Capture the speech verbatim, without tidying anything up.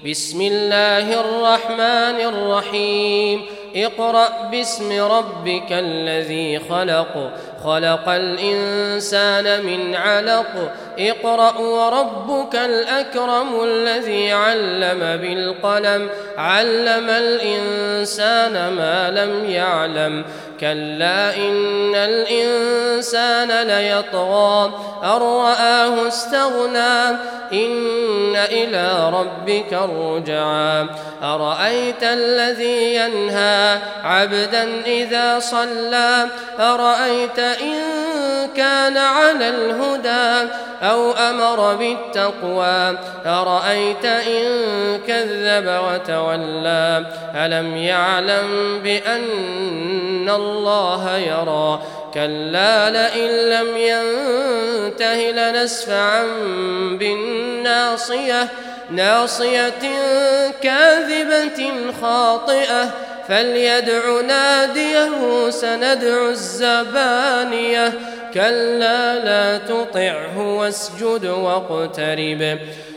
بسم الله الرحمن الرحيم اقرأ باسم ربك الذي خلق خلق الإنسان من علق اقرأ وربك الأكرم الذي علم بالقلم علم الإنسان ما لم يعلم كلا إن الإنسان ليطغى أن رآه استغنى إن إلى ربك الرجعى أرأيت الذي ينهى عبدا إذا صلى أرأيت إن كان على الهدى أو أمر بالتقوى أرأيت إن كذب وتولى ألم يعلم بأن الله يرى كلا لئن لم ينته لنسفعا بالناصية ناصية كاذبة خاطئة فليدع ناديه سندع الزبانية كلا لا تطعه واسجد واقترب